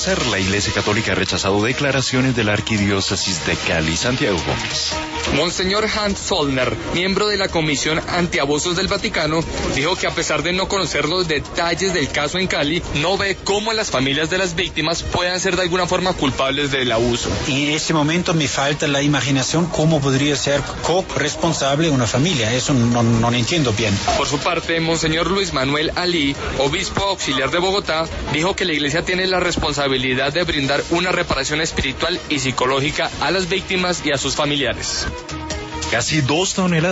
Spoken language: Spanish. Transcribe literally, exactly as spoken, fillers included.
conocer, la Iglesia Católica ha rechazado declaraciones de la Arquidiócesis de Cali. Santiago Gómez. Monseñor Hans Zollner, miembro de la Comisión Antiabusos del Vaticano, dijo que a pesar de no conocer los detalles del caso en Cali, no ve cómo las familias de las víctimas puedan ser de alguna forma culpables del abuso. Y en este momento me falta la imaginación cómo podría ser co-responsable una familia. Eso no, no lo entiendo bien. Por su parte, Monseñor Luis Manuel Ali, obispo auxiliar de Bogotá, dijo que la Iglesia tiene la responsabilidad de brindar una reparación espiritual y psicológica a las víctimas y a sus familiares. Casi dos toneladas